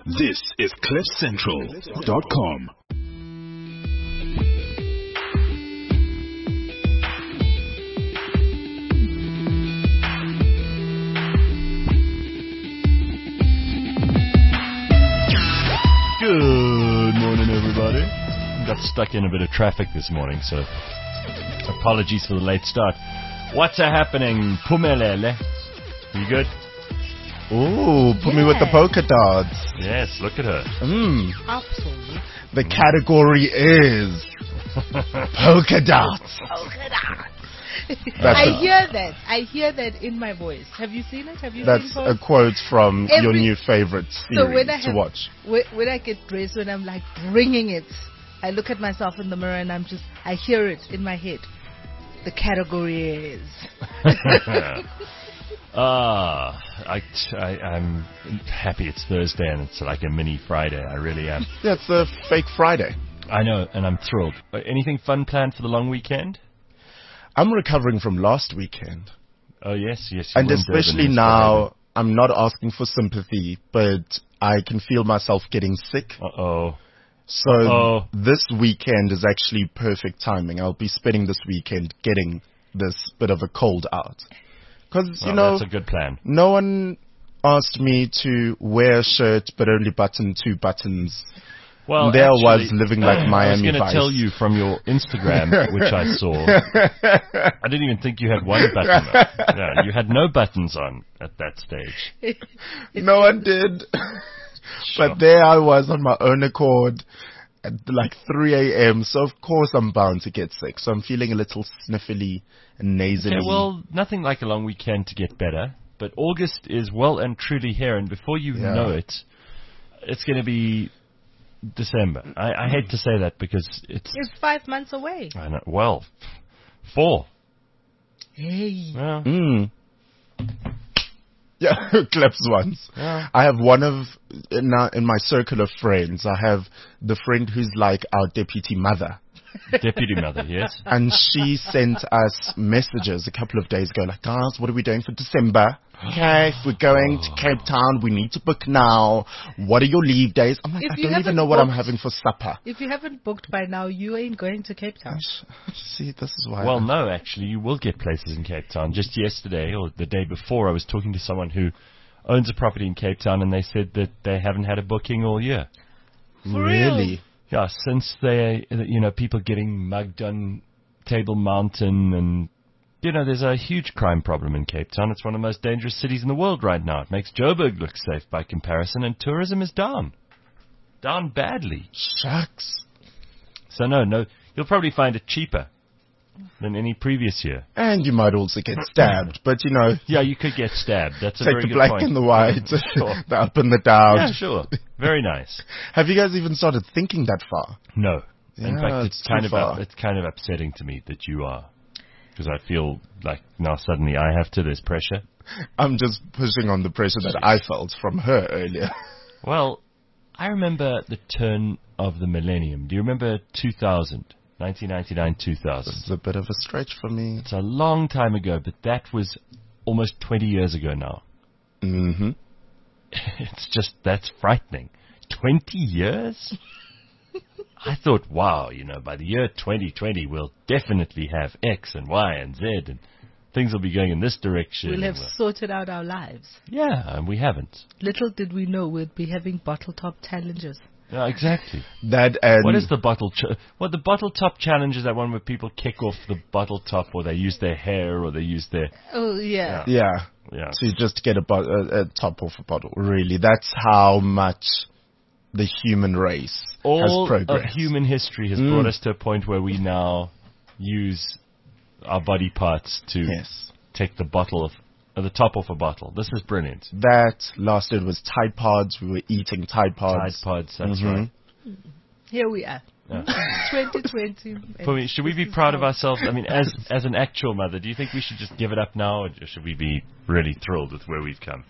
This is CliffCentral.com. Good morning, everybody. Got stuck in a bit of traffic this morning, so apologies for the late start. What's happening, Pumelele? You good? Ooh, put me with the polka dots. Yes, look at her. Absolutely. The category is polka dots. Polka dots. That's I hear that in my voice. Have you seen it? Have you That's seen a quote from your new favorite So series when I to watch. when I get dressed, when I'm like bringing it, I look at myself in the mirror and I hear it in my head. The category is. I'm happy it's Thursday and it's like a mini Friday. I really am. Yeah, it's a fake Friday. I know, and I'm thrilled. Anything fun planned for the long weekend? I'm recovering from last weekend. Oh, yes. You And were in especially Durban now, I'm not asking for sympathy, but I can feel myself getting sick. Uh-oh. So this weekend is actually perfect timing. I'll be spending this weekend getting this bit of a cold out. Because, that's a good plan. No one asked me to wear a shirt but only button 2 buttons. Well, there actually, I was living like Miami I was going to Vice. tell you from your Instagram, which I saw. I didn't even think you had one button on. No, you had no buttons on at that stage. No one did. Sure. But there I was on my own accord at like 3 a.m. So of course I'm bound to get sick. So I'm feeling a little sniffly and nasally. Okay, well, nothing like a long weekend to get better. But August is well and truly here. And before you know it, it's going to be December. I hate to say that because it's 5 months away. I know. Well, 4. Hey. Well, Yeah, clips once. Yeah. I have one of, in my circle of friends, I have the friend who's like our deputy mother. Deputy mother, yes. And she sent us messages a couple of days ago, like, guys, what are we doing for December? Okay, if we're going to Cape Town, we need to book now. What are your leave days? I'm like, I don't even know what I'm having for supper. If you haven't booked by now, you ain't going to Cape Town. See, this is why. Well, no, actually, you will get places in Cape Town. Just yesterday or the day before, I was talking to someone who owns a property in Cape Town, and they said that they haven't had a booking all year. For really? real? Yeah, since people getting mugged on Table Mountain, and there's a huge crime problem in Cape Town. It's one of the most dangerous cities in the world right now. It makes Joburg look safe by comparison, and tourism is down badly. Shucks. So no, you'll probably find it cheaper than any previous year. And you might also get stabbed, but Yeah, you could get stabbed. That's a take very the good black point. and the white, Sure. the up and the down. Yeah, sure. Very nice. Have you guys even started thinking that far? No. In Yeah, fact, it's too far. it's kind of upsetting to me that you are. Because I feel like now suddenly I have to, there's pressure. I'm just pushing on the pressure that I felt from her earlier. Well, I remember the turn of the millennium. Do you remember 2000? 1999, 2000. This is a bit of a stretch for me. It's a long time ago, but that was almost 20 years ago now. Mm-hmm. It's just, that's frightening. 20 years? I thought, wow, by the year 2020, we'll definitely have X and Y and Z, and things will be going in this direction. We'll have sorted out our lives. Yeah, and we haven't. Little did we know we'd be having bottle top challenges. Yeah, exactly. That and What is the bottle? The bottle top challenge is that one where people kick off the bottle top, or they use their hair, or they use their. Oh yeah. yeah. So you just get a top off a bottle. Really, that's how much the human race has All of progressed. human history has brought us to a point where we now use our body parts to take the bottle the top off a bottle. This is brilliant. That last it was Tide Pods. We were eating Tide Pods. Tide Pods, that's right. Here we are. Yeah. 2020. Pumi, should we be proud of ourselves? I mean, as an actual mother, do you think we should just give it up now, or should we be really thrilled with where we've come?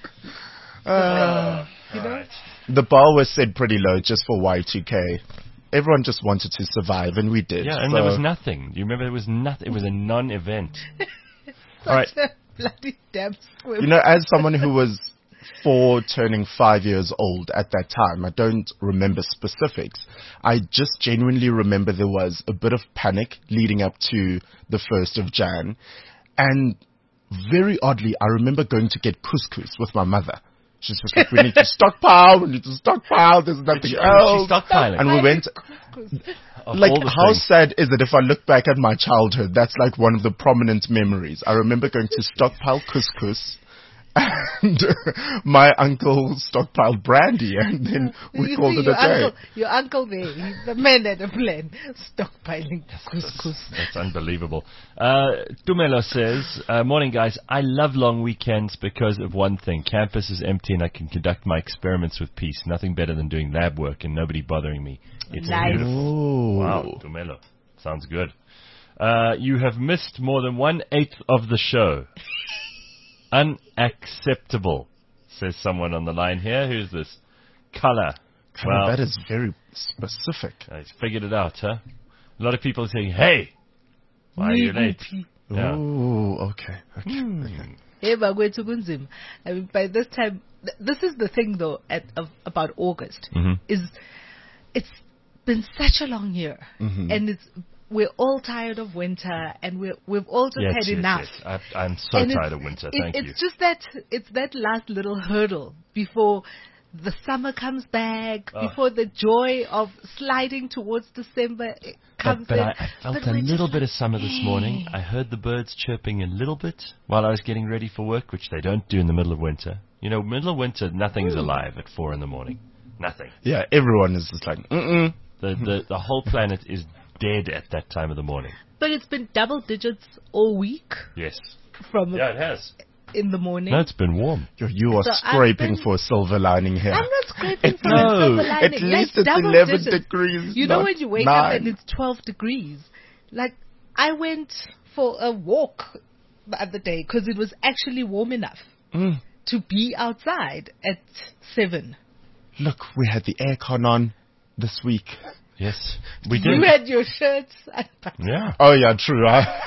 The bar was set pretty low just for Y2K. Everyone just wanted to survive, and we did. Yeah, and there was nothing. You remember there was nothing. It was a non-event. All right. Bloody damn squib. As someone who was 4 turning 5 years old at that time. I don't remember specifics. I just genuinely remember there was a bit of panic leading up to the 1st of Jan. And very oddly, I remember going to get couscous with my mother. She's just like, we need to stockpile, there's nothing else. She's stockpiling. And we went, Of like, all the how things. sad is it if I look back at my childhood? That's like one of the prominent memories. I remember going to stockpile couscous, and my uncle stockpiled brandy, and then we You called see, it a day. your uncle there, he's the man at a plan, stockpiling couscous. That's unbelievable. Tumelo says, morning guys, I love long weekends because of one thing. Campus is empty and I can conduct my experiments with peace. Nothing better than doing lab work and nobody bothering me. It's Nice. beautiful. Oh. Wow, Tumelo. Sounds good. You have missed more than 1/8 of the show. Unacceptable, says someone on the line here. Who's this? Color. Well, That is very specific. he's figured it out, huh? A lot of people are saying, hey, why are you late? Yeah. Oh, okay. Hey, Bagwethu kunzima. I mean, by this time, this is the thing though about August. Is it's been such a long year, and we're all tired of winter, and we've all just had enough. Yes. I'm so And tired of winter. Thank you. It's just that it's that last little hurdle before the summer comes back, before the joy of sliding towards December comes But in. I felt But a we're little just bit of like, summer this morning. I heard the birds chirping a little bit while I was getting ready for work, which they don't do in the middle of winter. You know, middle of winter, nothing's alive at 4 in the morning. Nothing. Yeah, everyone is just like, The whole planet is dead at that time of the morning. But it's been double digits all week Yes. from Yeah, it has. in the morning. No, it's been warm. You are So I've scraping been- for a silver lining here. I'm not scraping for No, a silver lining. At least it's double 11 digits. degrees. You know not when you wake up 9. and it's 12 degrees? Like, I went for a walk the other day because it was actually warm enough to be outside at 7. Look, we had the aircon on this week. Yes, we did. You had your shirts unbuttoned. Yeah. Oh yeah, true.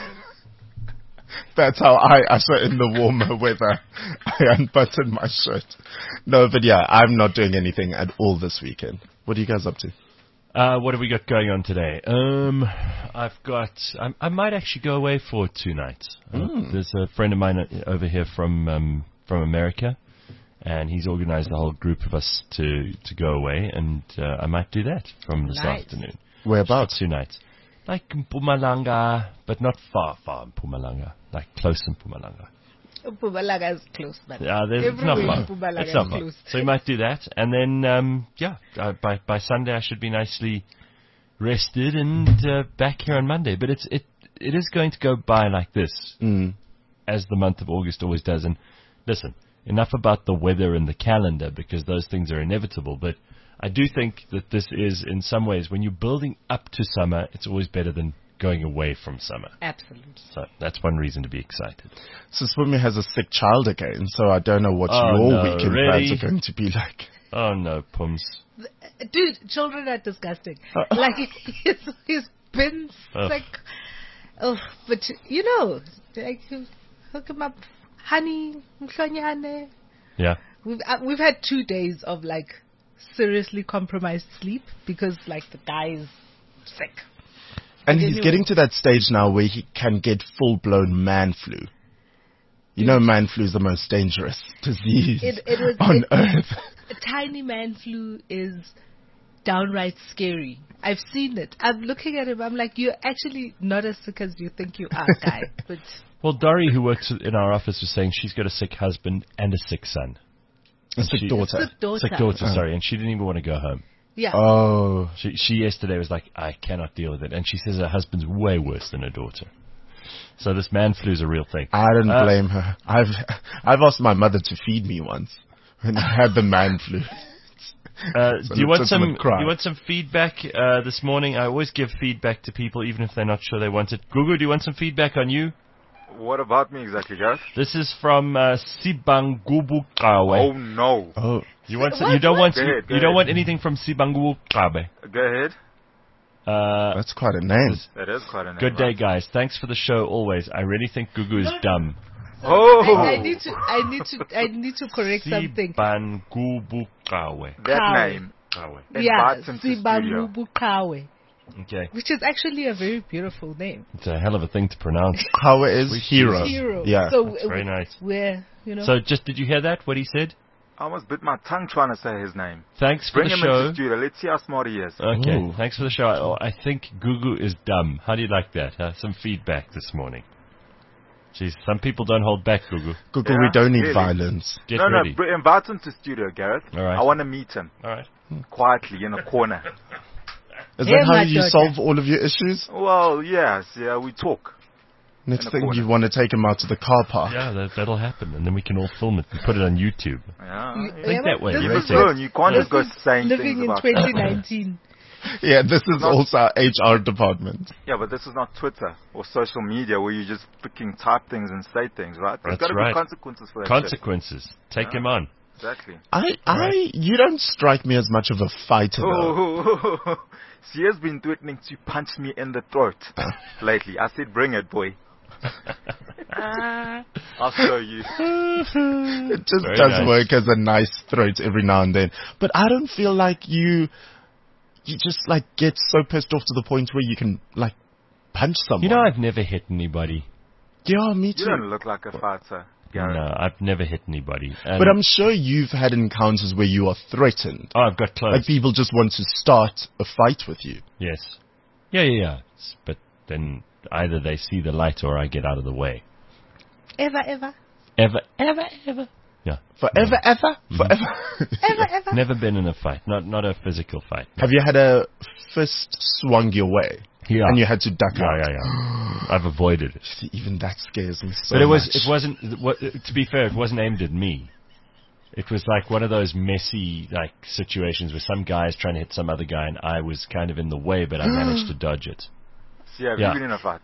That's how I saw in the warmer weather. I unbuttoned my shirt. No, but yeah, I'm not doing anything at all this weekend. What are you guys up to? What have we got going on today? I might actually go away for 2 nights. There's a friend of mine over here from America, and he's organized a whole group of us to go away, and I might do that from this Nice. afternoon. Whereabouts? 2 nights. Like Mpumalanga, but not far in Mpumalanga. Like close in Mpumalanga. Mpumalanga is close, man. Yeah, it's Everywhere not in far. Mpumalanga It's not is far. close. So we might do that, and then by Sunday I should be nicely rested and back here on Monday. But it is going to go by like this, as the month of August always does. And listen, enough about the weather and the calendar, because those things are inevitable. But I do think that this is, in some ways, when you're building up to summer, it's always better than going away from summer. Absolutely. So that's one reason to be excited. So Swimmy has a sick child again, so I don't know what Oh, your no, weekend really? plans are going to be like. Oh no, Pums. Dude, children are disgusting. Like, he's been Ugh. sick. Oh, but, you know, like, you hook him up, honey, mhlonyane. Yeah. We've had 2 days of, like, seriously compromised sleep because, like, the guy is sick. And But he's anyway. getting to that stage now where he can get full-blown man flu. You know, man flu is the most dangerous disease on earth. Tiny man flu is downright scary. I've seen it. I'm looking at him. I'm like, you're actually not as sick as you think you are, guy. But Well, Dory, who works in our office, was saying she's got a sick husband and a sick son. A sick daughter. sick daughter. Sick daughter, sorry, and she didn't even want to go home. Yeah. Oh. She yesterday was like, I cannot deal with it. And she says her husband's way worse than her daughter. So this man flu is a real thing. I didn't blame her. I've asked my mother to feed me once when I had the man flu. Do you want legitimate crime. some feedback this morning? I always give feedback to people even if they're not sure they want it. Gugu, do you want some feedback on you? What about me exactly, Gareth? This is from Sibangubu Kawe. Oh no. Oh. You want some, you don't want Go ahead, go you don't ahead. want anything from Sibangubu Kawe. Go ahead. That's quite a name. That is quite a name. Good day, right? guys. Thanks for the show always. I really think Gugu is dumb. Oh, I need to correct something. Sibangubuqawe. that Kawe. name Kawe. Yeah, invites him to studio. Sibangubuqawe, Okay. which is actually a very beautiful name. It's a hell of a thing to pronounce. How it is hero. Hero. Yeah. So Very nice. Where So did you hear that, what he said? I almost bit my tongue trying to say his name. Thanks for Bring the him show. into studio. Let's see how smart he is. Okay, Ooh. thanks for the show. I think Gugu is dumb. How do you like that? Some feedback this morning. Jeez, some people don't hold back, Gugu. Google, Yeah, we don't need really. violence. Get no, ready. invite him to studio, Gareth. All right. I want to meet him All right. quietly in a corner. Is Yeah, that how my you daughter. solve all of your issues? Well, yes, yeah, we talk. Next In a thing corner. you want to take him out to the car park. Yeah, that'll happen, and then we can all film it and put it on YouTube. Yeah. Think that way. This You You make is must learn. You can't just go this is saying living things in about 2019. Yeah, this is also our HR department. Yeah, but this is not Twitter or social media where you just freaking type things and say things, right? There's That's got to right. be consequences for that shit. Consequences. Take Yeah. him on. Exactly. You don't strike me as much of a fighter though. Oh, she has been threatening to punch me in the throat lately. I said, bring it, boy. I'll show you. It just Very does nice. work as a nice throat every now and then. But I don't feel like you just like get so pissed off to the point where you can like punch someone. You know, I've never hit anybody. Yeah, me You too. don't look like a fighter, Gareth. No, I've never hit anybody. And But I'm sure you've had encounters where you are threatened. oh, I've got close. Like people just want to start a fight with you. Yes. Yeah. But then either they see the light or I get out of the way. Ever. Ever. Yeah. Forever, ever? Forever. Ever. Never been in a fight. Not a physical fight. Have you had a fist swung your way? Yeah. And you had to duck out? Yeah. I've avoided it. See, even that scares me so But it much. wasn't, to be fair, it wasn't aimed at me. It was like one of those messy, like, situations where some guy is trying to hit some other guy and I was kind of in the way, but I managed to dodge it. See, have Yeah. you been in a fight?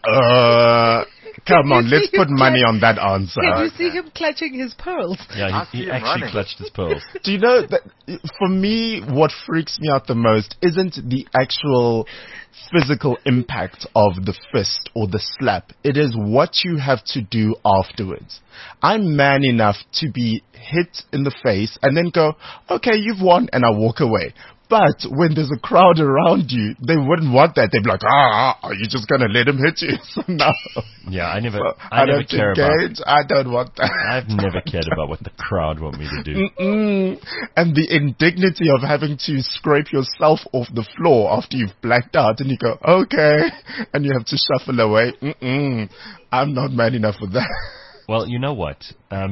Come on, you let's see put him money on that answer. Can you see him clutching his pearls? Yeah, I he see him actually running. clutched his pearls. Do you know that for me, what freaks me out the most isn't the actual physical impact of the fist or the slap. It is what you have to do afterwards. I'm man enough to be hit in the face and then go, okay, you've won, and I walk away. But when there's a crowd around you, they wouldn't want that. They'd be like, are you just going to let him hit you? So no. Yeah, I never I never don't care about. engage. I don't want that. I've never cared about what the crowd want me to do. And the indignity of having to scrape yourself off the floor after you've blacked out and you go, okay, and you have to shuffle away. I'm not man enough for that. Well, you know what?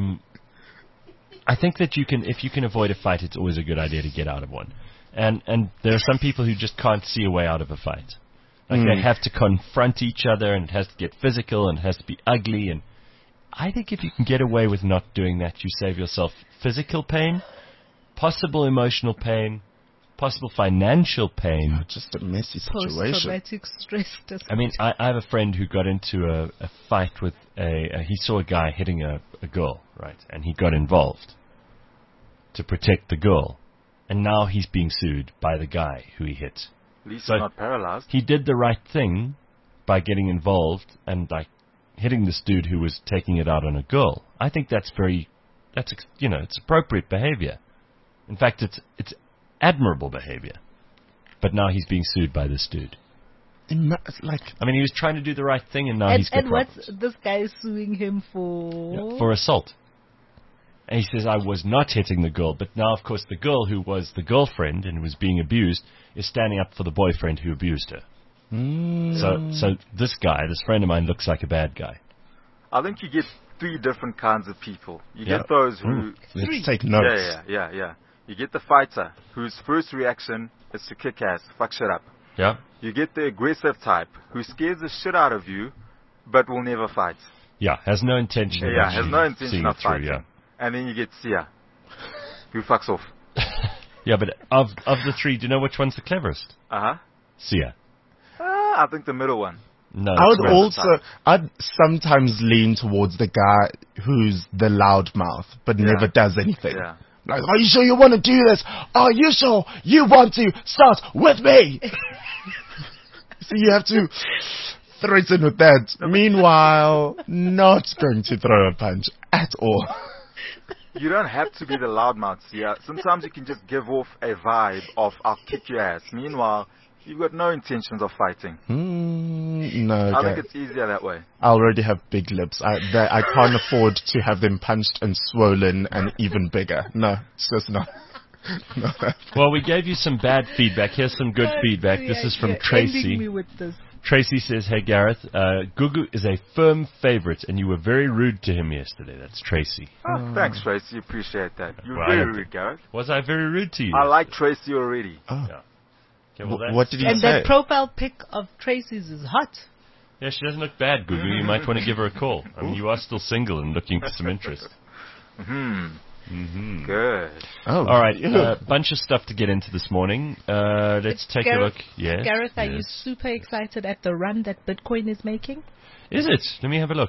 I think that if you can avoid a fight, it's always a good idea to get out of one. And there are some people who just can't see a way out of a fight. Like they have to confront each other, and it has to get physical, and it has to be ugly. And I think if you can get away with not doing that, you save yourself physical pain, possible emotional pain, possible financial pain. Just a messy situation. Post-traumatic stress disorder. I mean, I have a friend who got into a fight with he saw a guy hitting a girl, right? And he got involved to protect the girl. And now he's being sued by the guy who he hit. At least So- he's not paralyzed. He did the right thing by getting involved and like hitting this dude who was taking it out on a girl. I think it's appropriate behavior. In fact, it's admirable behavior. But now he's being sued by this dude. Like, I mean, he was trying to do the right thing, and now he's got And what's problems. this guy suing him for? Yeah, for assault. And he says, I was not hitting the girl, but now, of course, the girl who was the girlfriend and was being abused is standing up for the boyfriend who abused her. So this guy, this friend of mine, looks like a bad guy. I think you get three different kinds of people. You Yeah. get those who... let's take notes. Yeah. You get the fighter, whose first reaction is to kick ass, fuck shit up. Yeah? You get the aggressive type, who scares the shit out of you, but will never fight. Yeah, has no intention of Yeah, actually has no intention seeing of it through, fighting. yeah. And then you get Sia, who fucks off. Yeah, but of the three, do you know which one's the cleverest? Uh-huh. Sia. I think the middle one. No. I would it's not. I'd sometimes lean towards the guy who's the loudmouth, but never does anything. Yeah. Like, are you sure you want to do this? Are you sure you want to start with me? So you have to threaten with that. Meanwhile, not going to throw a punch at all. You don't have to be the loudmouth, yeah. Sometimes you can just give off a vibe of I'll kick your ass. Meanwhile, you've got no intentions of fighting. No, I think it's easier that way. I already have big lips. I can't afford to have them punched and swollen and even bigger. No, it's just not. Well, we gave you some bad feedback. Here's some good feedback. This is from Tracy. Ending me with this. Tracy says, "Hey Gareth, Gugu is a firm favorite, and you were very rude to him yesterday." That's Tracy. Oh, thanks, Tracy. Appreciate that. You're Well, very rude, Gareth. Was I very rude to you? I like Tracy already. Oh. Yeah. Okay, well, What did he And say? that profile pic of Tracy's is hot. Yeah, she doesn't look bad, Gugu. You might want to give her a call. I mean, you are still single and looking for some interest. Good. Oh, All right, bunch of stuff to get into this morning. Let's take a look. Yes. Gareth, are you super excited at the run that Bitcoin is making? Is it? Let me have a look.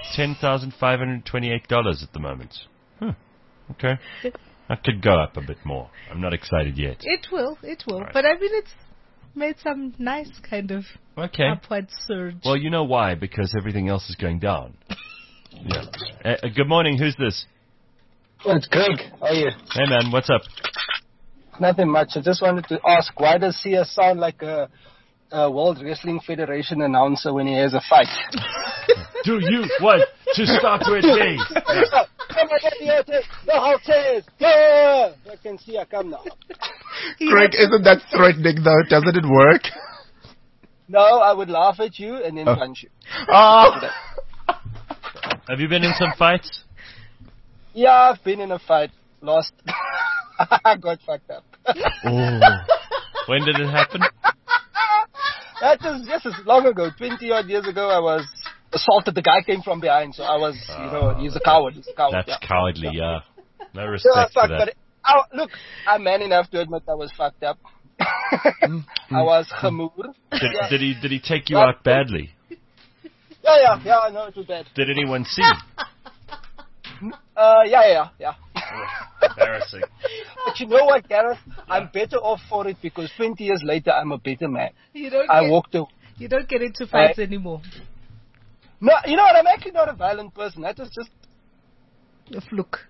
$10,528 at the moment. Okay. That could go up a bit more. I'm not excited yet. It will. Right. But I mean, it's made some nice kind of upward surge. Well, you know why? Because everything else is going down. Yeah. Good morning. Who's this? It's Greg. How are you? Hey, man. What's up? Nothing much. I just wanted to ask, why does CS sound like a World Wrestling Federation announcer when he has a fight? Do you want to start with me? The whole says, yeah! I can see I come now. Greg, isn't that threatening though? Doesn't it work? No, I would laugh at you and then punch you. Oh. Have you been in some fights? Yeah, I've been in a fight. Lost. I got fucked up. When did it happen? That was just as long ago. 20 odd years ago, I was assaulted. The guy came from behind, so I was, he's a coward. That's cowardly, yeah. No Yeah, respect for fuck, that. but look, I'm man enough to admit I was fucked up. I was chamour. Did he take you out badly? Yeah, no, it was bad. Did anyone see? Yeah. Embarrassing. But you know what, Gareth? I'm better off for it because 20 years later, I'm a better man. You don't get into fights anymore. No, you know what? I'm actually not a violent person. That was just a fluke.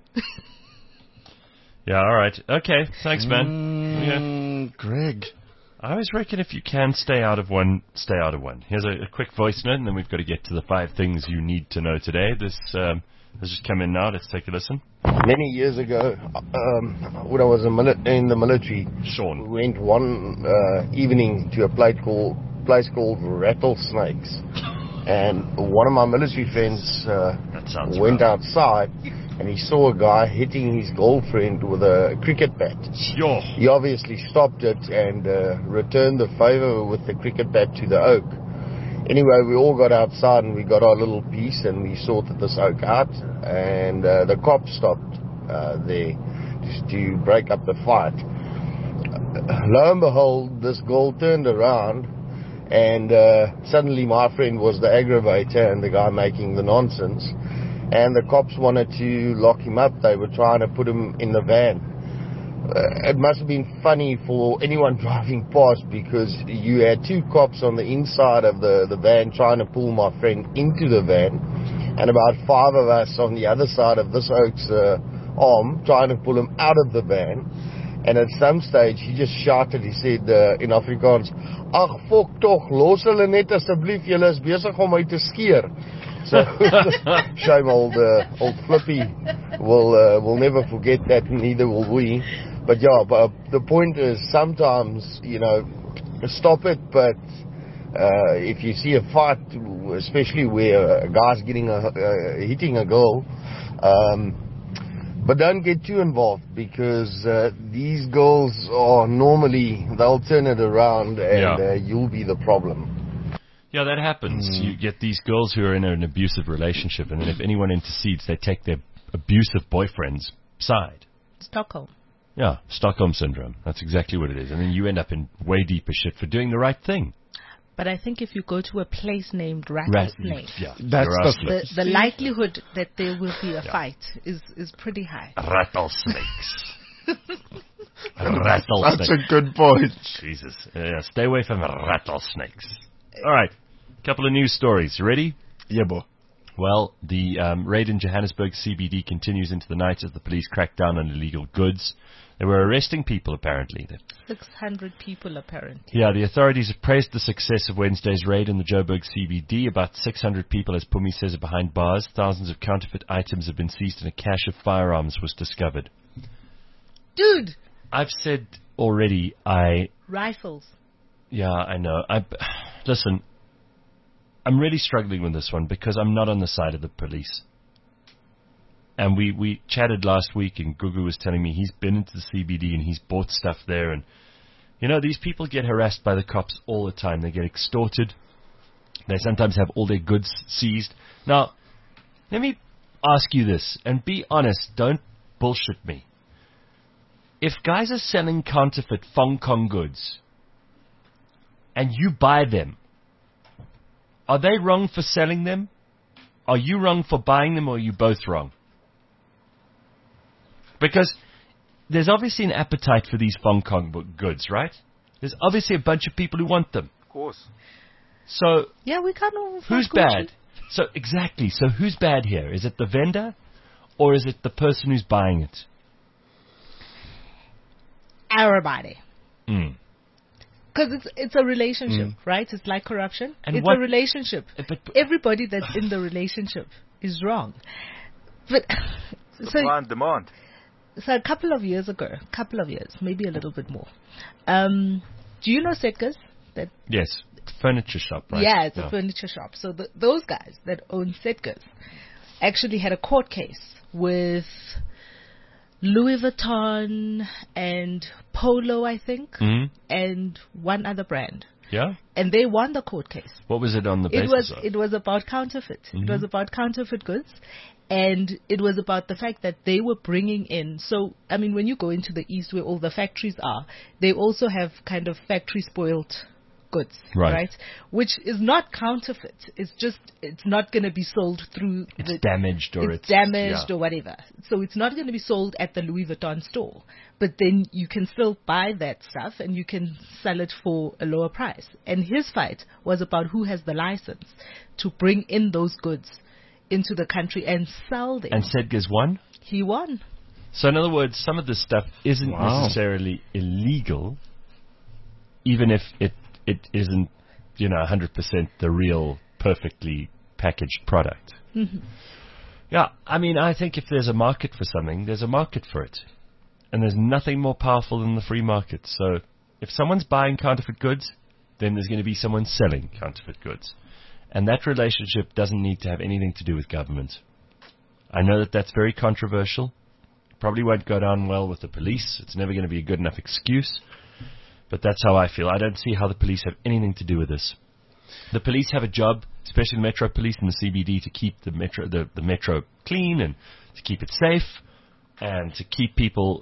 Yeah, all right. Okay, thanks, man. Greg. I always reckon if you can stay out of one, stay out of one. Here's a quick voice note, and then we've got to get to the 5 things you need to know today. This has just come in now. Let's take a listen. Many years ago, when I was in the military, Sean. we went one evening to a place called Rattlesnakes. And one of my military friends went outside and he saw a guy hitting his girlfriend with a cricket bat. Yo. He obviously stopped it and returned the favor with the cricket bat to the oak. Anyway, we all got outside and we got our little piece and we sorted this oak out. And the cops stopped there just to break up the fight. Lo and behold, this girl turned around and suddenly my friend was the aggravator and the guy making the nonsense. And the cops wanted to lock him up. They were trying to put him in the van. It must have been funny for anyone driving past because you had 2 cops on the inside of the van trying to pull my friend into the van, and about 5 of us on the other side of this oak's arm trying to pull him out of the van. And at some stage he just shouted, he said in Afrikaans, "Ag fok toch, los hulle net asseblief, julle is besig om my te skeer." So, shame old Flippy will never forget that, neither will we. But yeah, but the point is sometimes, stop it, but if you see a fight, especially where a guy's hitting a girl, but don't get too involved because these girls are normally, they'll turn it around and you'll be the problem. Yeah, that happens. You get these girls who are in an abusive relationship, and then if anyone intercedes, they take their abusive boyfriend's side. Stockholm. Yeah, Stockholm Syndrome. That's exactly what it is. And then you end up in way deeper shit for doing the right thing. But I think if you go to a place named Rattlesnake, That's the likelihood that there will be a fight is pretty high. Rattlesnakes. Rattlesnakes. That's a good point. Jesus. Stay away from rattlesnakes. All right. Couple of news stories. You ready? Yeah, boy. Well, the raid in Johannesburg CBD continues into the night as the police crack down on illegal goods. They were arresting people, apparently. 600 people, apparently. Yeah, the authorities have praised the success of Wednesday's raid in the Joburg CBD. About 600 people, as Pumi says, are behind bars. Thousands of counterfeit items have been seized and a cache of firearms was discovered. Dude! I've said already, Rifles. Yeah, I know. Listen, I'm really struggling with this one because I'm not on the side of the police. And we chatted last week, and Gugu was telling me he's been into the CBD and he's bought stuff there. And, these people get harassed by the cops all the time. They get extorted. They sometimes have all their goods seized. Now, let me ask you this, and be honest. Don't bullshit me. If guys are selling counterfeit Hong Kong goods, and you buy them, are they wrong for selling them? Are you wrong for buying them, or are you both wrong? Because there's obviously an appetite for these Hong Kong goods, right? There's obviously a bunch of people who want them. Of course. So, yeah, we can't all who's bad? So, exactly. So, who's bad here? Is it the vendor, or is it the person who's buying it? Everybody. Because it's a relationship, right? It's like corruption. And it's a relationship. But everybody that's in the relationship is wrong. But supply and demand. So a couple of years, maybe a little bit more. Do you know Setgers? Yes, furniture shop, right? Yeah, it's a furniture shop. So those guys that own Setgers actually had a court case with Louis Vuitton and Polo, I think, and one other brand. Yeah. And they won the court case. What was it on the basis of? It was about counterfeit. It was about counterfeit goods. And it was about the fact that they were bringing in. So, I mean, when you go into the East where all the factories are, they also have kind of factory spoiled goods, right? Which is not counterfeit. It's just, it's not going to be sold through it's damaged or it's damaged or whatever. So it's not going to be sold at the Louis Vuitton store. But then you can still buy that stuff and you can sell it for a lower price. And his fight was about who has the license to bring in those goods into the country and sell them. And Setgers won? He won. So in other words, some of this stuff isn't necessarily illegal, even if it isn't, 100% the real, perfectly packaged product. Yeah, I mean, I think if there's a market for something, there's a market for it. And there's nothing more powerful than the free market. So if someone's buying counterfeit goods, then there's going to be someone selling counterfeit goods. And that relationship doesn't need to have anything to do with government. I know that that's very controversial. Probably won't go down well with the police. It's never going to be a good enough excuse. But that's how I feel. I don't see how the police have anything to do with this. The police have a job, especially the Metro Police and the CBD, to keep the metro clean and to keep it safe and to keep people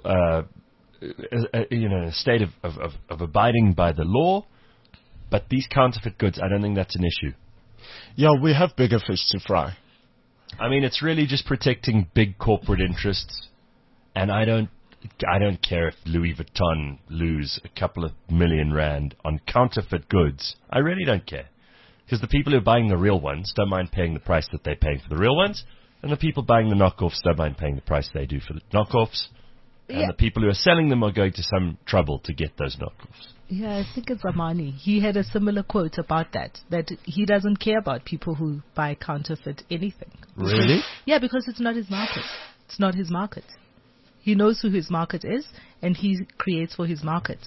in a state of abiding by the law. But these counterfeit goods, I don't think that's an issue. Yeah, we have bigger fish to fry. I mean, it's really just protecting big corporate interests. And I don't care if Louis Vuitton lose a couple of million rand on counterfeit goods. I really don't care. Because the people who are buying the real ones don't mind paying the price that they're paying for the real ones. And the people buying the knockoffs don't mind paying the price they do for the knockoffs. And the people who are selling them are going to some trouble to get those knockoffs. Yeah, I think it's Amani. He had a similar quote about that he doesn't care about people who buy counterfeit anything. Really? Yeah, because it's not his market. It's not his market. He knows who his market is, and he creates for his market.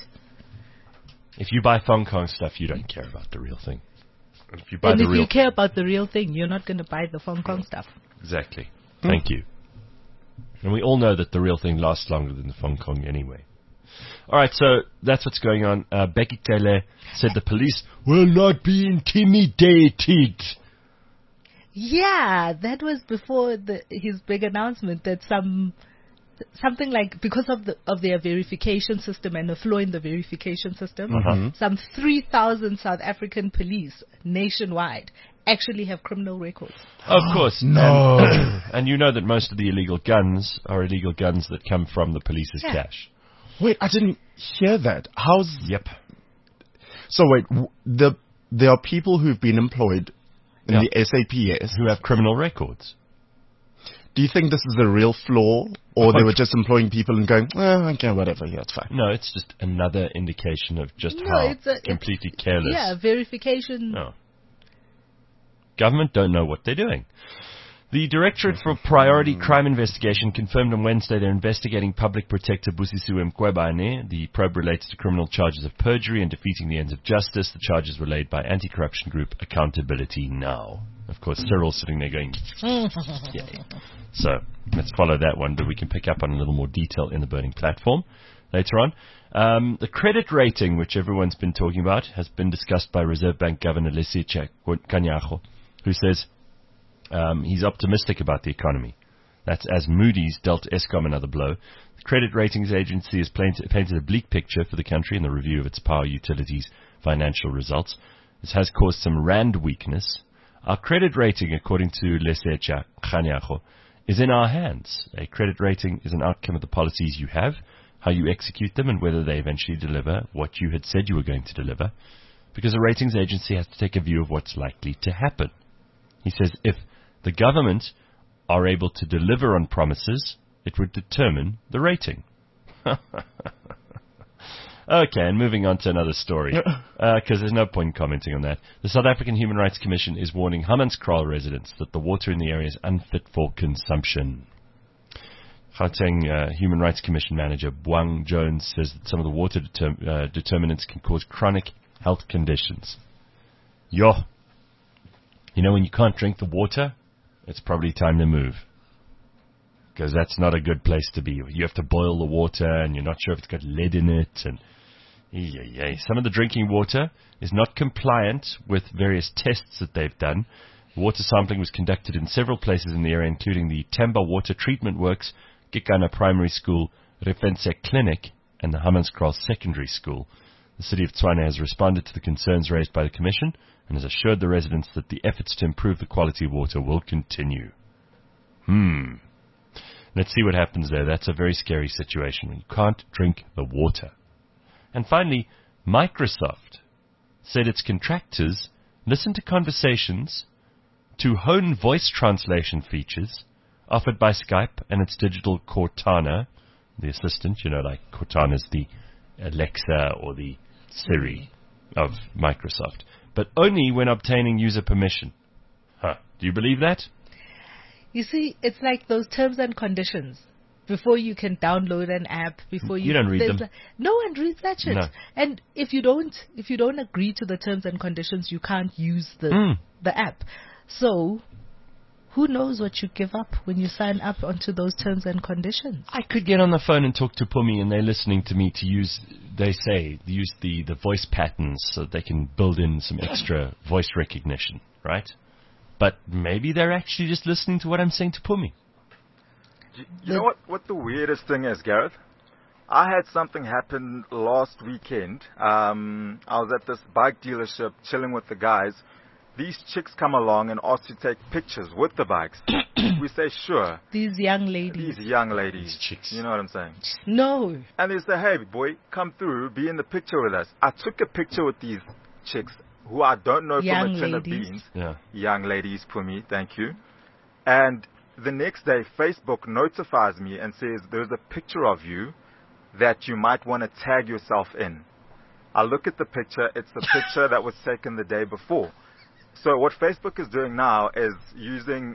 If you buy Hong Kong stuff, you don't care about the real thing. If you buy if you care about the real thing, you're not going to buy the Hong Kong stuff. Exactly. Thank you. And we all know that the real thing lasts longer than the Hong Kong anyway. All right, so that's what's going on. Becky Taylor said the police will not be intimidated. Yeah, that was before his big announcement that something like, because of their verification system and a flaw in the verification system, some 3,000 South African police nationwide actually have criminal records. Of course. No. And you know that most of the illegal guns are illegal guns that come from the police's cash. Wait, I didn't hear that. Yep. So wait, the there are people who've been employed in the SAPS who have criminal records. Do you think this is a real flaw, or they were just employing people and going, okay, whatever, yeah, it's fine? No, it's just another indication of just completely careless. Yeah, verification. No. Government don't know what they're doing. The Directorate for Priority Crime Investigation confirmed on Wednesday they're investigating Public Protector Busisiwe Mqwebane. The probe relates to criminal charges of perjury and defeating the ends of justice. The charges were laid by anti-corruption group Accountability Now. Of course, Cyril's sitting there going, yay. So, let's follow that one, but we can pick up on a little more detail in the Burning Platform later on. The credit rating, which everyone's been talking about, has been discussed by Reserve Bank Governor Lesetja Kganyago, who says he's optimistic about the economy. That's as Moody's dealt Eskom another blow. The credit ratings agency has painted a bleak picture for the country in the review of its power utilities' financial results. This has caused some rand weakness. Our credit rating, according to Lesetja Kganyago, is in our hands. A credit rating is an outcome of the policies you have, how you execute them, and whether they eventually deliver what you had said you were going to deliver, because a ratings agency has to take a view of what's likely to happen. He says if the government are able to deliver on promises, it would determine the rating. Okay, and moving on to another story, because there's no point commenting on that. The South African Human Rights Commission is warning Hammanskraal residents that the water in the area is unfit for consumption. Gauteng Human Rights Commission manager Bwang Jones says that some of the water determinants can cause chronic health conditions. You know, when you can't drink the water, it's probably time to move. Because that's not a good place to be. You have to boil the water, and you're not sure if it's got lead in it, and some of the drinking water is not compliant with various tests that they've done. Water sampling was conducted in several places in the area, including the Temba Water Treatment Works, Kikana Primary School, Refense Clinic, and the Hammanskraal Secondary School. The city of Tshwane has responded to the concerns raised by the Commission and has assured the residents that the efforts to improve the quality of water will continue. Let's see what happens there. That's a very scary situation when you can't drink the water. And finally, Microsoft said its contractors listen to conversations to hone voice translation features offered by Skype and its digital Cortana, the assistant, like Cortana's the Alexa or the Siri of Microsoft, but only when obtaining user permission. Do you believe that? You see, it's like those terms and conditions. Before you can download an app, before you don't read them. No one reads that shit. No. And if you don't agree to the terms and conditions, you can't use the app. So, who knows what you give up when you sign up onto those terms and conditions? I could get on the phone and talk to Pumi, and they're listening to me to use the voice patterns so that they can build in some extra voice recognition, right? But maybe they're actually just listening to what I'm saying to Pumi. You know what the weirdest thing is, Gareth? I had something happen last weekend. I was at this bike dealership chilling with the guys. These chicks come along and ask to take pictures with the bikes. We say, sure. These young ladies. These chicks. You know what I'm saying? No. And they say, hey, boy, come through, be in the picture with us. I took a picture with these chicks who I don't know young from a tin of ladies. beans. Yeah. Young ladies, Pumi, thank you. And the next day, Facebook notifies me and says, there's a picture of you that you might want to tag yourself in. I look at the picture. It's the picture that was taken the day before. So what Facebook is doing now is using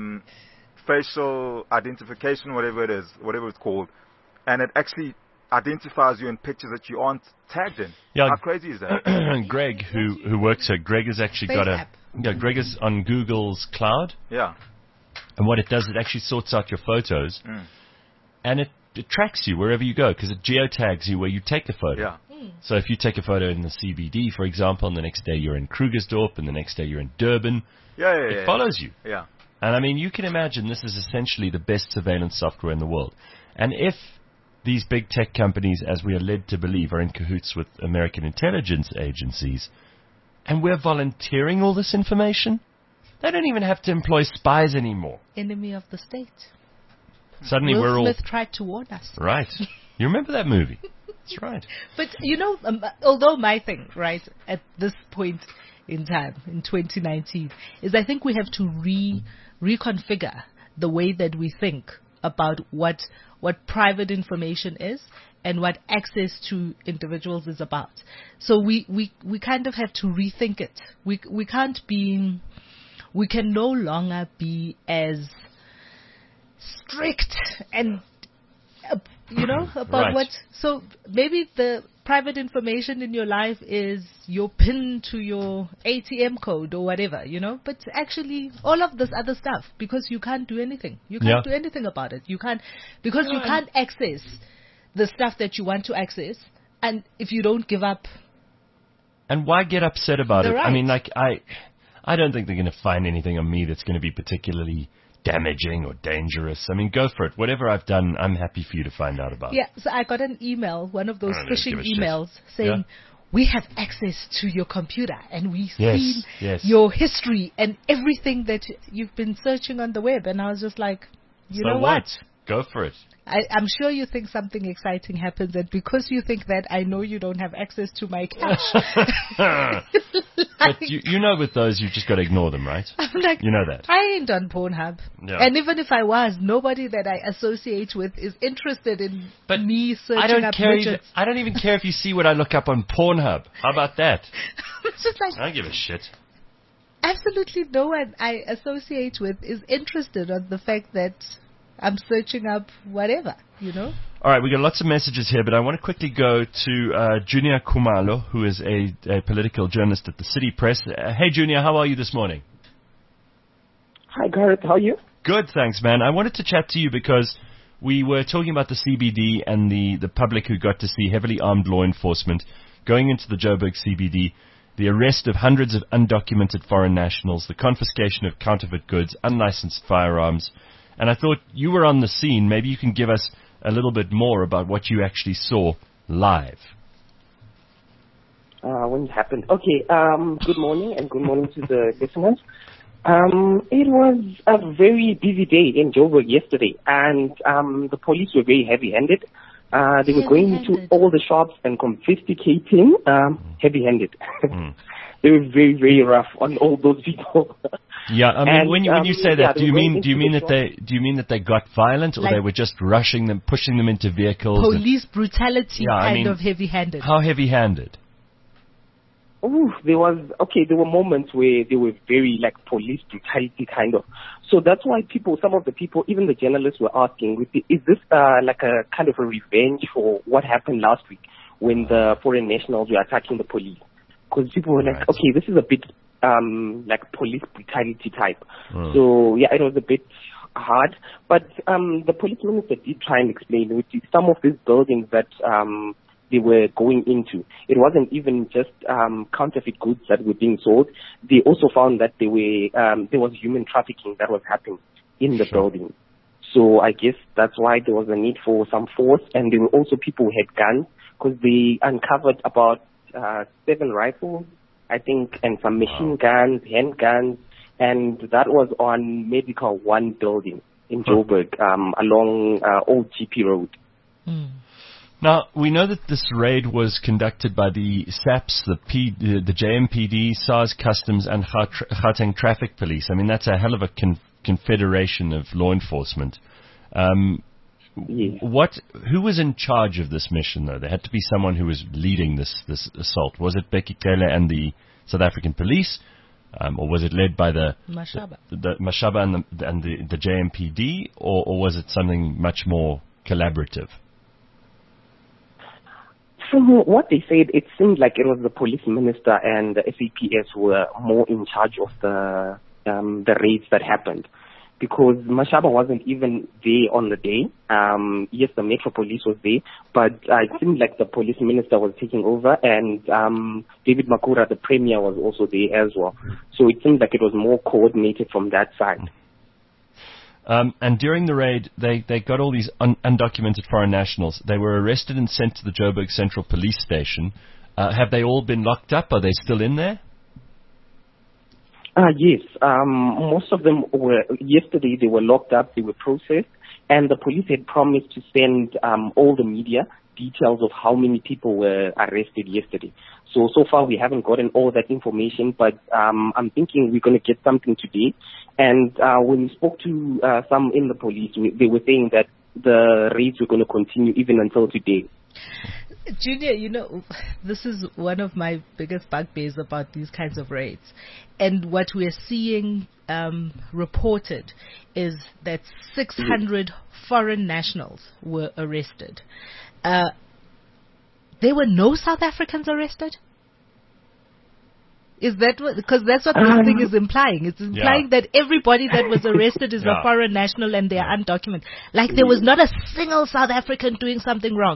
facial identification, whatever it's called, and it actually identifies you in pictures that you aren't tagged in. Yeah. How crazy is that? Greg, who works here, Greg has actually got a... Yeah, Greg is on Google's cloud. Yeah. And what it does, it actually sorts out your photos, and it tracks you wherever you go, because it geotags you where you take the photo. Yeah. So if you take a photo in the CBD, for example, and the next day you're in Krugersdorp, and the next day you're in Durban, it follows you. Yeah. And I mean, you can imagine this is essentially the best surveillance software in the world. And if these big tech companies, as we are led to believe, are in cahoots with American intelligence agencies, and we're volunteering all this information, they don't even have to employ spies anymore. Enemy of the state. Suddenly Will we're all... Smith tried to warn us. Right. You remember that movie? That's right. But, although my thing, right, at this point in time, in 2019, is I think we have to reconfigure the way that we think about what private information is and what access to individuals is about. So we kind of have to rethink it. We can no longer be as strict and about right. what. So maybe the private information in your life is your PIN to your ATM code or whatever, but actually all of this other stuff, because you can't do anything. You can't do anything about it. You can't, because you can't access the stuff that you want to access, and if you don't give up. And why get upset about it? Right. I mean, I don't think they're going to find anything on me that's going to be particularly damaging or dangerous. I mean, go for it. Whatever I've done, I'm happy for you to find out about. Yeah, so I got an email, one of those phishing emails, saying, Yeah. we have access to your computer and we've seen Yes. your history and everything that you've been searching on the web. And I was just like, you know what? Go for it. I'm sure you think something exciting happens, and because you think that, I know you don't have access to my cash. But you know with those, you've just got to ignore them, right? I'm like, you know that. I ain't on Pornhub. Yeah. And even if I was, nobody that I associate with is interested in me searching up midgets. I don't even care if you see what I look up on Pornhub. How about that? It's just like, I don't give a shit. Absolutely no one I associate with is interested on the fact that I'm searching up whatever, All right, we got lots of messages here, but I want to quickly go to Junior Kumalo, who is a political journalist at the City Press. Hey, Junior, how are you this morning? Hi, Gareth. How are you? Good, thanks, man. I wanted to chat to you because we were talking about the CBD and the public who got to see heavily armed law enforcement going into the Joburg CBD, the arrest of hundreds of undocumented foreign nationals, the confiscation of counterfeit goods, unlicensed firearms. And I thought you were on the scene. Maybe you can give us a little bit more about what you actually saw live. When it happened. Okay, good morning and good morning to the listeners. It was a very busy day in Joburg yesterday, and the police were very heavy-handed. They were going into all the shops and confiscating heavy-handed. They were very, very rough on all those people. Yeah, I mean, when you say that, do you mean that they got violent, or they were just rushing them, pushing them into vehicles? Police brutality, of heavy-handed. How heavy-handed? Oh, there were moments where they were very police brutality kind of. So that's why some of the people, even the journalists, were asking, is this like a kind of a revenge for what happened last week when the foreign nationals were attacking the police? Because people were like, okay, this is a bit like police brutality type. So yeah, it was a bit hard. But the police minister did try and explain with some of these buildings that they were going into. It wasn't even just counterfeit goods that were being sold. They also found that there was human trafficking that was happening in the building. So I guess that's why there was a need for some force. And there were also people who had guns, because they uncovered about 7 rifles, I think, and some machine guns, handguns, and that was on Medical 1 building in Joburg, along Old GP Road. Now, we know that this raid was conducted by the SAPS, the JMPD, SARS Customs, and Gauteng Traffic Police. I mean, that's a hell of a confederation of law enforcement. Yes. Who was in charge of this mission, though? There had to be someone who was leading this assault. Was it Becky Taylor and the South African Police, or was it led by the Mashaba and the JMPD, or was it something much more collaborative? From what they said, it seemed like it was the police minister and the SAPS who were more in charge of the raids that happened. Because Mashaba wasn't even there on the day. Yes, the Metro Police was there, but it seemed like the police minister was taking over, and David Makura, the premier, was also there as well. So it seemed like it was more coordinated from that side. And during the raid, they got all these undocumented foreign nationals. They were arrested and sent to the Joburg Central Police Station. Have they all been locked up? Are they still in there? Yes, most of them yesterday they were locked up, they were processed, and the police had promised to send all the media details of how many people were arrested yesterday. So far we haven't gotten all that information, but I'm thinking we're going to get something today. And when we spoke to some in the police, they were saying that the raids were going to continue even until today. Junior, this is one of my biggest bugbears about these kinds of raids. And what we're seeing reported is that 600 foreign nationals were arrested. There were no South Africans arrested? Is that what, because that's what this thing is implying. It's implying that everybody that was arrested is a foreign national and they are undocumented. Like there was not a single South African doing something wrong.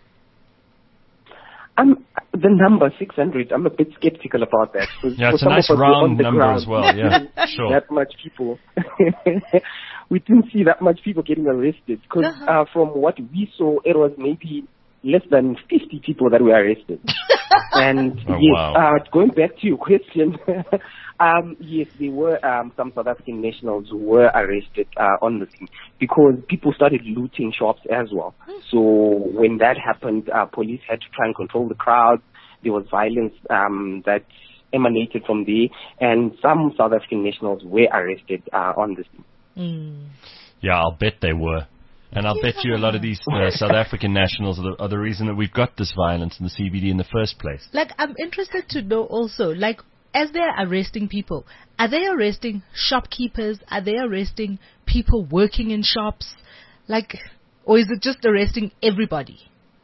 The number 600, I'm a bit skeptical about that. Yeah, it's a nice round number as well. Yeah, sure. That much people. We didn't see that much people getting arrested because from what we saw, it was maybe less than 50 people that were arrested. And going back to your question, yes, there were some South African nationals who were arrested on the scene because people started looting shops as well. So when that happened, police had to try and control the crowd. There was violence that emanated from there, and some South African nationals were arrested on the scene. Yeah, I'll bet they were. And I'll bet you a lot of these South African nationals are the reason that we've got this violence in the CBD in the first place. Like, I'm interested to know also, like, as they're arresting people, are they arresting shopkeepers? Are they arresting people working in shops? Like, or is it just arresting everybody?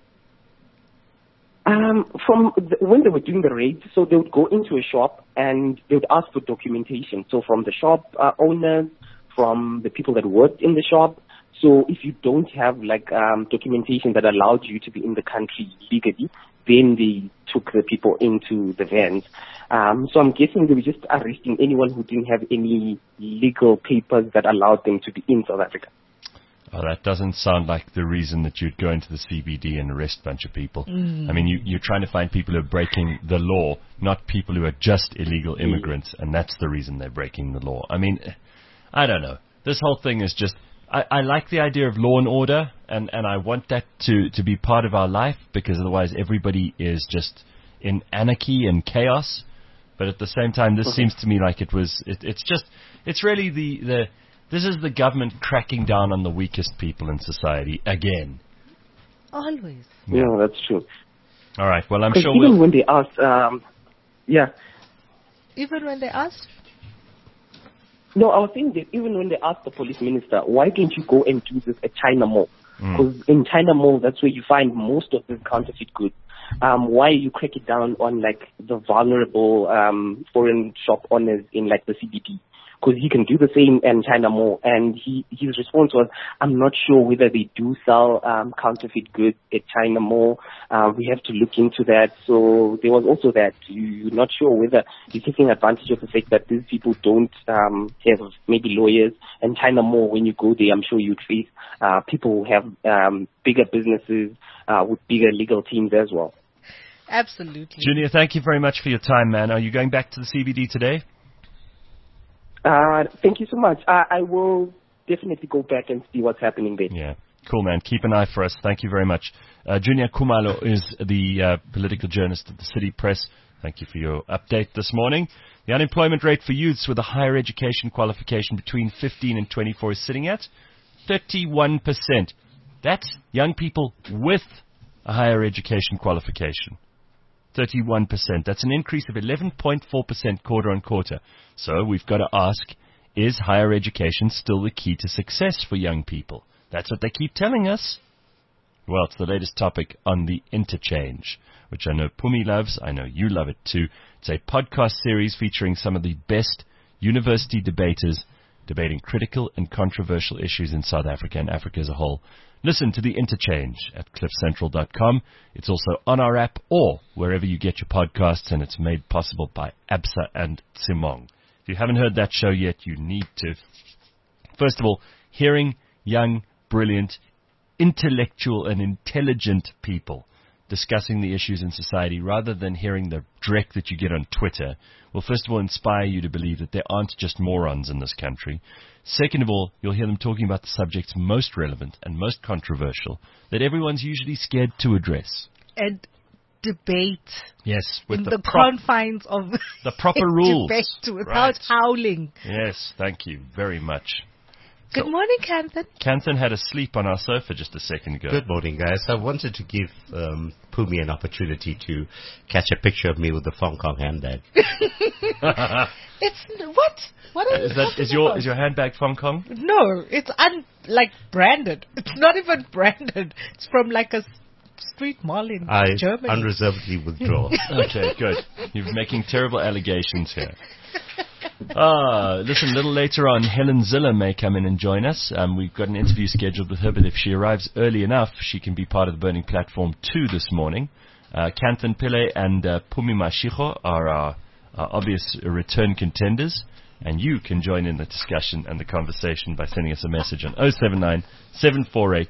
When they were doing the raids, so they would go into a shop and they would ask for documentation. So from the shop owners, from the people that worked in the shop. So if you don't have documentation that allowed you to be in the country legally, then they took the people into the vans. So I'm guessing they were just arresting anyone who didn't have any legal papers that allowed them to be in South Africa. Oh, that doesn't sound like the reason that you'd go into the CBD and arrest a bunch of people. I mean, you're trying to find people who are breaking the law, not people who are just illegal immigrants, and that's the reason they're breaking the law. I mean, I don't know. This whole thing is just... I like the idea of law and order, and I want that to be part of our life, because otherwise everybody is just in anarchy and chaos. But at the same time, this seems to me like it's really this is the government cracking down on the weakest people in society again. Always. Yeah, that's true. All right, well, I'm sure even when they asked, Even when they asked? No, I was saying that even when they asked the police minister, why don't you go and do this at China Mall? Because in China Mall, that's where you find most of the counterfeit goods. Why you crack it down on the vulnerable foreign shop owners in the CBD? Because he can do the same in China Mall. And his response was, I'm not sure whether they do sell counterfeit goods at China Mall. We have to look into that. So there was also that. You're not sure whether you're taking advantage of the fact that these people don't have maybe lawyers. And China Mall, when you go there, I'm sure you'd face people who have bigger businesses with bigger legal teams as well. Absolutely. Junior, thank you very much for your time, man. Are you going back to the CBD today? Thank you so much. I will definitely go back and see what's happening there. Yeah. Cool, man. Keep an eye for us. Thank you very much. Junior Khumalo is the political journalist at the City Press. Thank you for your update this morning. The unemployment rate for youths with a higher education qualification between 15 and 24 is sitting at 31%. That's young people with a higher education qualification. 31%. That's an increase of 11.4% quarter on quarter. So we've got to ask, is higher education still the key to success for young people? That's what they keep telling us. Well, it's the latest topic on The Interchange, which I know Pumi loves. I know you love it too. It's a podcast series featuring some of the best university debaters debating critical and controversial issues in South Africa and Africa as a whole. Listen to The Interchange at cliffcentral.com. It's also on our app or wherever you get your podcasts, and it's made possible by Absa and Simong. If you haven't heard that show yet, you need to. First of all, hearing young, brilliant, intellectual and intelligent people discussing the issues in society rather than hearing the dreck that you get on Twitter will first of all inspire you to believe that there aren't just morons in this country. Second of all, you'll hear them talking about the subjects most relevant and most controversial that everyone's usually scared to address. And debate. Yes, with in the confines of the proper rules. Debate without howling. Yes, thank you very much. Good morning, Kanthan. Kanthan had a sleep on our sofa just a second ago. Good morning, guys. I wanted to give Pumi an opportunity to catch a picture of me with the Hong Kong handbag. It's what? What are is your handbag Hong Kong? No, it's branded. It's not even branded. It's from like a street mall in Germany. I unreservedly withdraw. Okay, good. You're making terrible allegations here. Listen, a little later on, Helen Ziller may come in and join us. We've got an interview scheduled with her, but if she arrives early enough, she can be part of the Burning Platform 2 this morning. Kanthan Pillay and Pumi Mashiko are our obvious return contenders, and you can join in the discussion and the conversation by sending us a message on 079 748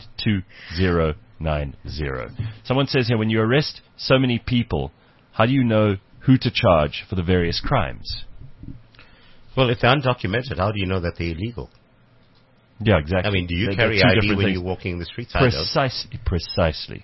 2090. Someone says here, when you arrest so many people, how do you know who to charge for the various crimes? Well, if they're undocumented, how do you know that they're illegal? Yeah, exactly. I mean, do you carry ID when you're walking the streets? Precisely.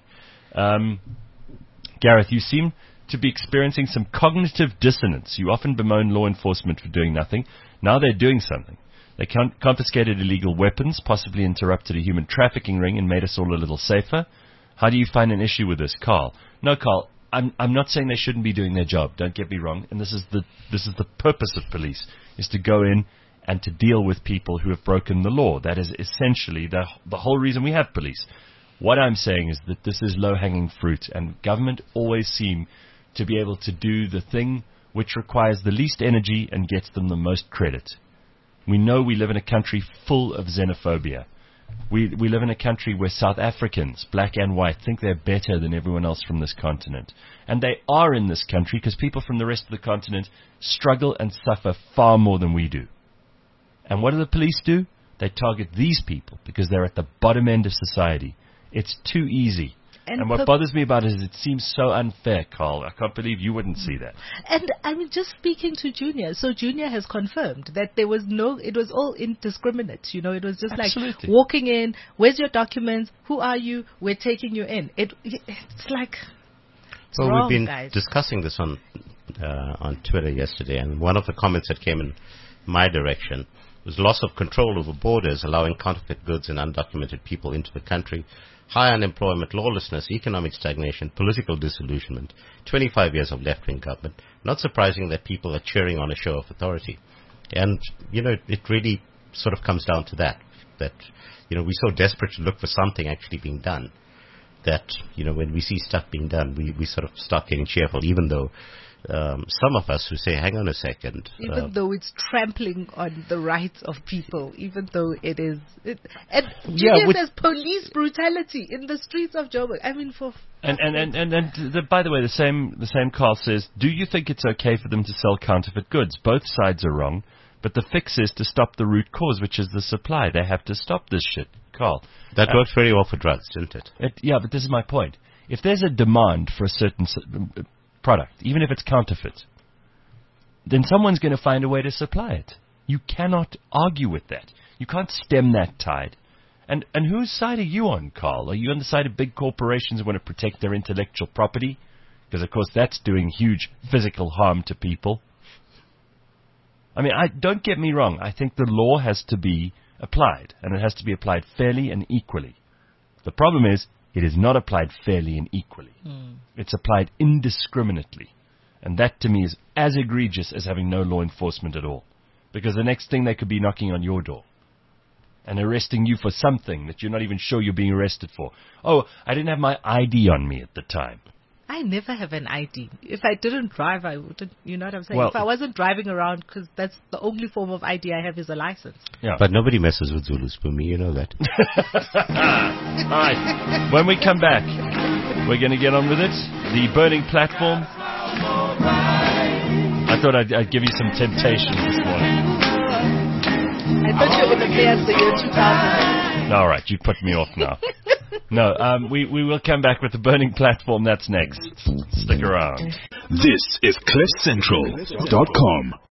Gareth, you seem to be experiencing some cognitive dissonance. You often bemoan law enforcement for doing nothing. Now they're doing something. They confiscated illegal weapons, possibly interrupted a human trafficking ring, and made us all a little safer. How do you find an issue with this, Carl? No, Carl, I'm not saying they shouldn't be doing their job. Don't get me wrong. And this is the purpose of police, is to go in and to deal with people who have broken the law. That is essentially the whole reason we have police. What I'm saying is that this is low-hanging fruit, and government always seem to be able to do the thing which requires the least energy and gets them the most credit. We know we live in a country full of xenophobia. We live in a country where South Africans, black and white, think they're better than everyone else from this continent. And they are in this country because people from the rest of the continent struggle and suffer far more than we do. And what do the police do? They target these people because they're at the bottom end of society. It's too easy. And what bothers me about it is it seems so unfair, Carl. I can't believe you wouldn't see that. And I mean, just speaking to Junior, so Junior has confirmed that it was all indiscriminate. You know, it was just Absolutely. Like walking in, where's your documents, who are you, we're taking you in. It's like, it's well, wrong, we've been guys. discussing this on Twitter yesterday, and one of the comments that came in my direction was loss of control over borders, allowing counterfeit goods and undocumented people into the country, high unemployment, lawlessness, economic stagnation, political disillusionment, 25 years of left-wing government. Not surprising that people are cheering on a show of authority. And, you know, it really sort of comes down to that, you know, we're so desperate to look for something actually being done that, you know, when we see stuff being done, we sort of start getting cheerful, even though some of us who say, hang on a second. Even though it's trampling on the rights of people, even though it is... there's police brutality in the streets of Joburg. I mean, by the way, the same Carl says, do you think it's okay for them to sell counterfeit goods? Both sides are wrong, but the fix is to stop the root cause, which is the supply. They have to stop this shit, Carl. That worked very well for drugs, didn't it? Yeah, but this is my point. If there's a demand for a certain product, even if it's counterfeit, then someone's going to find a way to supply it. You cannot argue with that. You can't stem that tide. And whose side are you on, Carl? Are you on the side of big corporations who want to protect their intellectual property? Because, of course, that's doing huge physical harm to people. I mean, don't get me wrong. I think the law has to be applied, and it has to be applied fairly and equally. The problem is, it is not applied fairly and equally. It's applied indiscriminately. And that, to me, is as egregious as having no law enforcement at all. Because the next thing, they could be knocking on your door and arresting you for something that you're not even sure you're being arrested for. Oh, I didn't have my ID on me at the time. I never have an ID. If I didn't drive, I wouldn't. You know what I'm saying? Well, if I wasn't driving around, because that's the only form of ID I have is a license. Yeah. But nobody messes with Zulus for me, you know that. All right. When we come back, we're going to get on with it. The Burning Platform. I thought I'd give you some temptation this morning. I thought you were going to play us the year 2000. All right, you put me off now. No, we will come back with the burning platform. That's next. Stick around. This is CliffCentral.com.